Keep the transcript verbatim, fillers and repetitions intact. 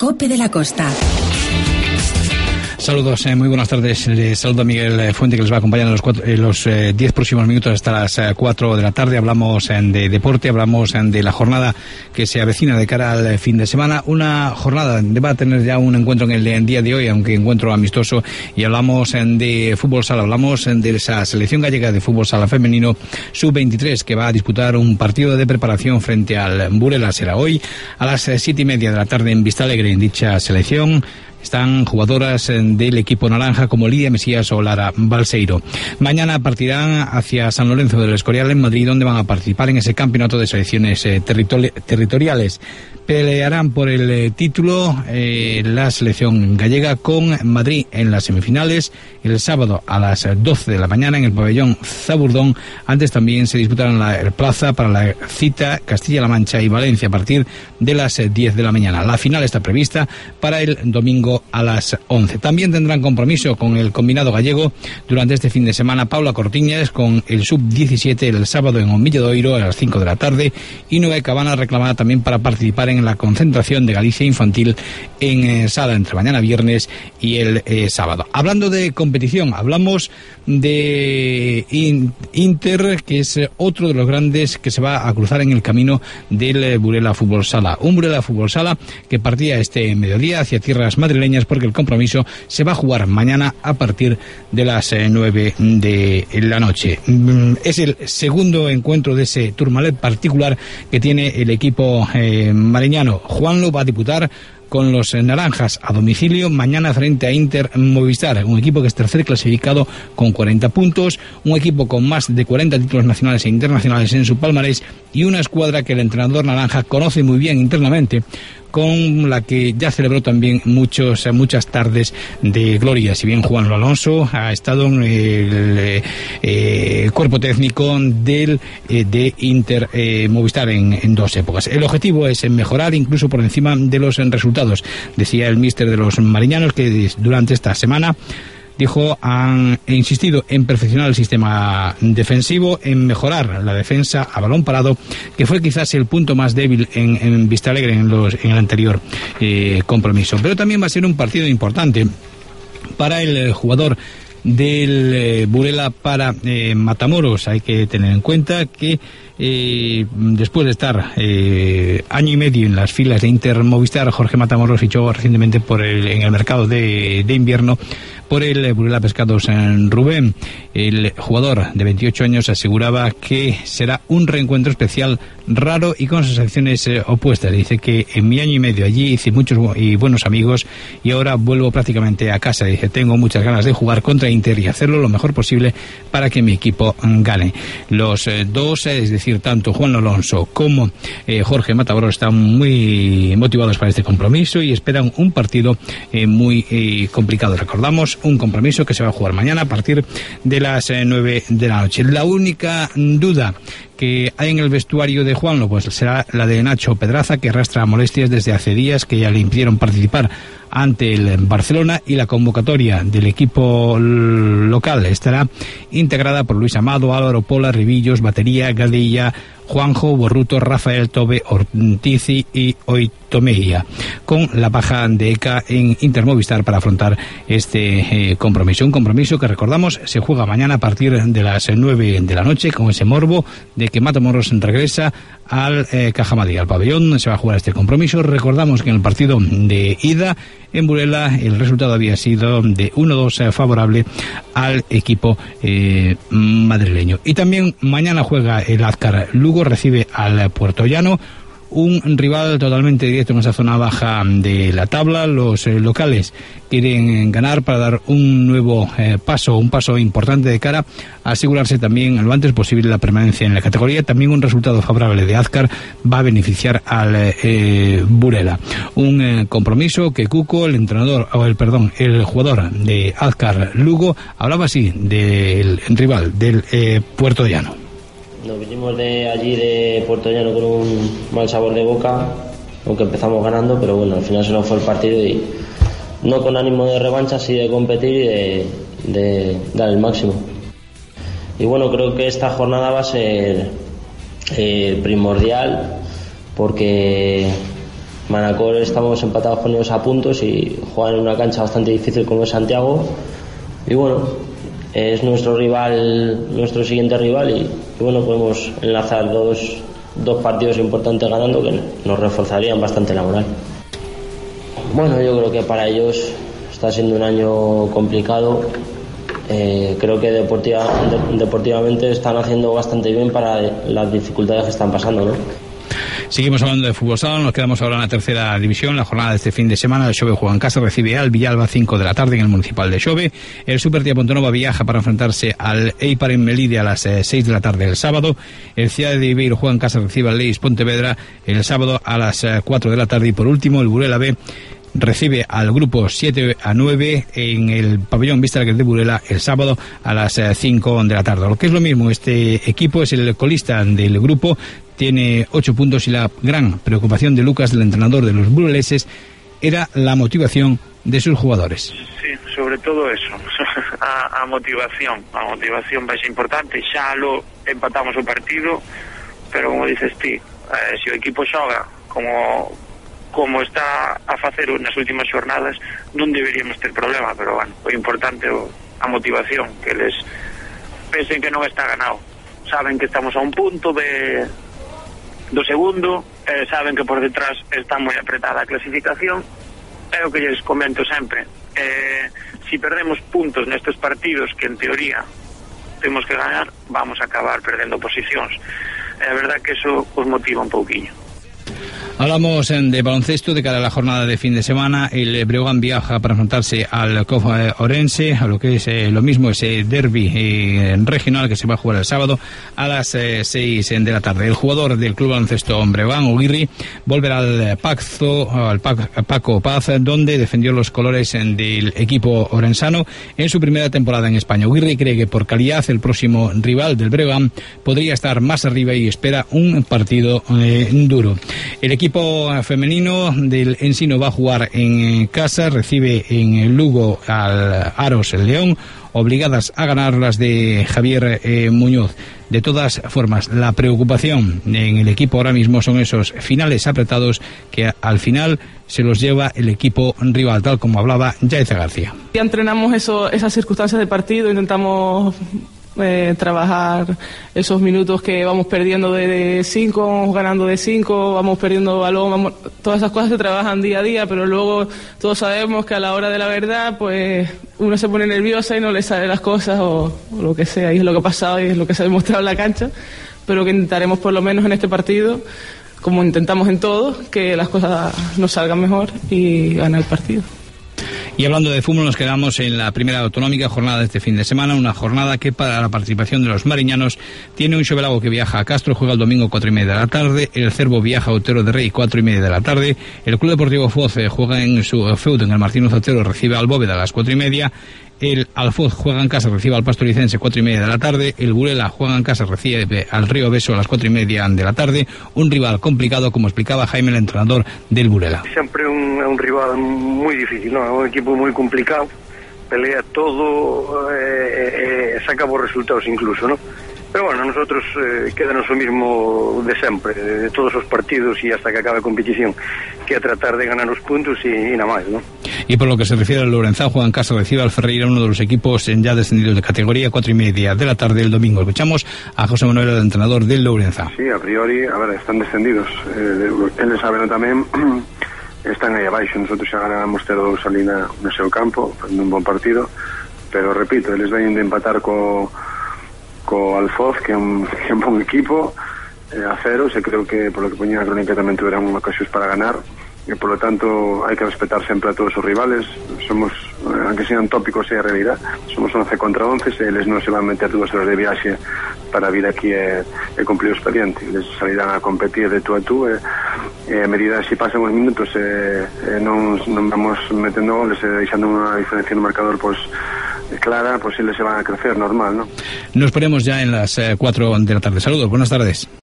COPE de la Costa. Saludos, eh, muy buenas tardes. Les saludo a Miguel Fuente, que les va a acompañar en los cuatro, eh, los eh, diez próximos minutos hasta las eh, cuatro de la tarde. Hablamos eh, de deporte, hablamos eh, de la jornada que se avecina de cara al eh, fin de semana. Una jornada donde va a tener ya un encuentro en el, en el día de hoy, aunque encuentro amistoso, y hablamos eh, de fútbol sala, hablamos eh, de esa selección gallega de fútbol sala femenino sub veintitrés que va a disputar un partido de preparación frente al Burela. Será hoy a las eh, siete y media de la tarde en Vistalegre. En dicha selección están jugadoras del equipo naranja como Lidia Mesías o Lara Balseiro. Mañana partirán hacia San Lorenzo del Escorial en Madrid, donde van a participar en ese campeonato de selecciones eh, territori- territoriales. Pelearán por el eh, título eh, la selección gallega con Madrid en las semifinales el sábado a las doce de la mañana en el pabellón Zaburdón. Antes también se disputarán la plaza para la cita Castilla-La Mancha y Valencia a partir de las diez de la mañana. La final está prevista para el domingo a las once. También tendrán compromiso con el combinado gallego durante este fin de semana Paula Cortiñas con el sub diecisiete el sábado en Omilladoiro a las cinco de la tarde, y Noé Cabana reclamada también para participar en la concentración de Galicia infantil en eh, Sala entre mañana viernes y el eh, sábado. Hablando de competición, hablamos de in, Inter, que es eh, otro de los grandes que se va a cruzar en el camino del eh, Burela Fútbol Sala. Un Burela Fútbol Sala que partía este mediodía hacia tierras madrileñas, porque el compromiso se va a jugar mañana a partir de las eh, nueve de la noche. Es el segundo encuentro de ese Tourmalet particular que tiene el equipo eh, mariñano. Juanlo va a disputar con los naranjas a domicilio mañana frente a Inter Movistar, un equipo que es tercer clasificado con cuarenta puntos, un equipo con más de cuarenta títulos nacionales e internacionales en su palmarés, y una escuadra que el entrenador naranja conoce muy bien internamente, con la que ya celebró también muchos, muchas tardes de gloria. Si bien Juan Alonso ha estado en el eh, cuerpo técnico del eh, de Inter eh, Movistar en, en dos épocas. El objetivo es mejorar incluso por encima de los resultados, decía el míster de los mariñanos, que durante esta semana dijo, han insistido en perfeccionar el sistema defensivo, en mejorar la defensa a balón parado, que fue quizás el punto más débil en, en Vistalegre en, los, en el anterior eh, compromiso. Pero también va a ser un partido importante para el jugador del eh, Burela para eh, Matamoros. Hay que tener en cuenta que eh, después de estar eh, año y medio en las filas de Inter Movistar, Jorge Matamoros fichó recientemente por el, en el mercado de, de invierno por el Burela Pescados en Rubén. El jugador de veintiocho años aseguraba que será un reencuentro especial, raro y con sensaciones eh, opuestas. Dice que en mi año y medio allí hice muchos y buenos amigos y ahora vuelvo prácticamente a casa. Dice, tengo muchas ganas de jugar contra Inter y hacerlo lo mejor posible para que mi equipo gane. Los eh, dos, es decir, tanto Juan Alonso como eh, Jorge Matamoros están muy motivados para este compromiso y esperan un partido eh, muy eh, complicado. Recordamos, un compromiso que se va a jugar mañana a partir de las eh, nueve de la noche. La única duda que hay en el vestuario de Juanlo pues será la de Nacho Pedraza, que arrastra molestias desde hace días que ya le impidieron participar ante el Barcelona, y la convocatoria del equipo local estará integrada por Luis Amado, Álvaro Pola, Ribillos, Batería, Gadilla, Juanjo, Borruto, Rafael, Tobe, Ortizi y Oitomeia, con la baja de Eka en Inter Movistar para afrontar este eh, compromiso. Un compromiso que, recordamos, se juega mañana a partir de las nueve de la noche, con ese morbo de que Matamoros regresa al eh, Cajamadí, al pabellón donde se va a jugar este compromiso. Recordamos que en el partido de ida en Burela el resultado había sido de uno dos eh, favorable al equipo eh, madrileño. Y también mañana juega el Azcar Lugo, recibe al Puertollano, un rival totalmente directo en esa zona baja de la tabla. Los eh, locales quieren ganar para dar un nuevo eh, paso, un paso importante de cara a asegurarse también lo antes posible la permanencia en la categoría. También un resultado favorable de Azcar va a beneficiar al eh, Burela. Un eh, compromiso que Cuco, el entrenador, o el perdón, el jugador de Azcar Lugo, hablaba así del rival, del eh, Puertollano. Nos vinimos de allí, de Puertollano, con un mal sabor de boca, aunque empezamos ganando, pero bueno, al final se nos fue el partido y no con ánimo de revancha, sí de competir y de, de dar el máximo. Y bueno, creo que esta jornada va a ser eh, primordial, porque Manacor estamos empatados con ellos a puntos y juegan en una cancha bastante difícil como es Santiago. Y bueno, es nuestro rival, nuestro siguiente rival y, y bueno, podemos enlazar dos, dos partidos importantes ganando que nos reforzarían bastante la moral. Bueno, yo creo que para ellos está siendo un año complicado. Eh, creo que deportiva, de, deportivamente están haciendo bastante bien para las dificultades que están pasando, ¿no? Seguimos hablando de fútbol sala, nos quedamos ahora en la tercera división, la jornada de este fin de semana. El Xove juega en casa, recibe al Villalba, cinco de la tarde en el Municipal de Xove. El Supertía Pontenova viaja para enfrentarse al Eipar en Melide a las eh, seis de la tarde el sábado. El Ciudad de Ibeiro juega en casa, recibe al Leis Pontevedra el sábado a las eh, cuatro de la tarde. Y por último, el Burela B recibe al grupo siete a nueve en el pabellón Vistalaguer de Burela el sábado a las cinco de la tarde. Lo que es lo mismo, este equipo es el colista del grupo, tiene ocho puntos y la gran preocupación de Lucas, del entrenador de los buraleses, era la motivación de sus jugadores. Sí, sobre todo eso, a, a motivación, a motivación vai ser importante. Xa lo empatamos o partido, pero como dices ti, eh, se o equipo xoga como como está a facer nas últimas xornadas, non deberíamos ter problema, pero bueno, o importante é a motivación, que eles pensen que non está ganado, saben que estamos a un punto de do segundo, eh, saben que por detrás está moi apretada a clasificación. É o que lles comento sempre, eh, si perdemos puntos nestes partidos que en teoría temos que ganar, vamos a acabar perdendo posicións. É a verdad que eso os motiva un pouquiño. Hablamos de baloncesto de cara a la jornada de fin de semana. El Breogán viaja para enfrentarse al C O F Orense, a lo que es eh, lo mismo ese derbi eh, regional que se va a jugar el sábado a las eh, seis de la tarde. El jugador del club baloncesto Breogán, Oguirri, volverá al Pazo, al Paco Paz, donde defendió los colores del equipo orensano en su primera temporada en España. Oguirri cree que por calidad el próximo rival del Breogán podría estar más arriba y espera un partido eh, duro. El equipo femenino del Ensino va a jugar en casa, recibe en Lugo al Aros el León, obligadas a ganar las de Javier eh, Muñoz. De todas formas, la preocupación en el equipo ahora mismo son esos finales apretados que al final se los lleva el equipo rival, tal como hablaba Yaiza García. Ya entrenamos eso, esas circunstancias de partido, intentamos Eh, trabajar esos minutos que vamos perdiendo de cinco, vamos ganando de cinco, vamos perdiendo balón, vamos, todas esas cosas se trabajan día a día, pero luego todos sabemos que a la hora de la verdad pues uno se pone nerviosa y no le salen las cosas o, o lo que sea, y es lo que ha pasado y es lo que se ha demostrado en la cancha, pero que intentaremos por lo menos en este partido, como intentamos en todos, que las cosas nos salgan mejor y ganar el partido. Y hablando de fútbol, nos quedamos en la primera autonómica jornada de este fin de semana, una jornada que para la participación de los mariñanos tiene un Xovelago que viaja a Castro, juega el domingo cuatro y media de la tarde, el Cervo viaja a Otero de Rey cuatro y media de la tarde, el Club Deportivo Foz juega en su feudo en el Martínez Otero, recibe al Bóveda a las cuatro y media, el Alfoz juega en casa, recibe al Pastoricense cuatro y media de la tarde, el Burela juega en casa, recibe al Río Beso a las cuatro y media de la tarde, un rival complicado, como explicaba Jaime, el entrenador del Burela. Siempre un, un rival muy difícil, ¿no? Un equipo muy complicado, pelea todo, eh, eh, saca buenos resultados incluso, ¿no? Pero bueno, nosotros eh, quedanos lo mismo de siempre, de todos los partidos y hasta que acabe la competición, que a tratar de ganar los puntos y, y nada más, ¿no? Y por lo que se refiere al Lourenzán, juega en casa, recibe al Ferreira, uno de los equipos ya descendidos de categoría, cuatro y media de la tarde el domingo. Escuchamos a José Manuel, el entrenador del Lourenzán. Sí, a priori, a ver, están descendidos. Eh, eles saben tamén, están aí abaixo. Nosotros xa ganamos ter dous ali na, no seu campo, un bon partido, pero repito, eles veñen de empatar co co Alfoz, que é un, que é un bon equipo, eh, a cero, se creo que por lo que poñía a crónica tamén tuveran ocasións para ganar, e por lo tanto hai que respetar sempre a todos os rivales. Somos, eh, aunque sean tópicos, é a realidad, somos once contra once, e eles non se van meter dúas horas de viaxe para vir aquí e, e cumplir o expediente. Eles salirán a competir de tú a tú, e, e a medida se pasan os minutos e, e non, non vamos metendo goles e deixando unha diferencia no marcador, pois clara, pues sí les se van a crecer, normal, ¿no? Nos ponemos ya en las eh, cuatro de la tarde. Saludos, buenas tardes.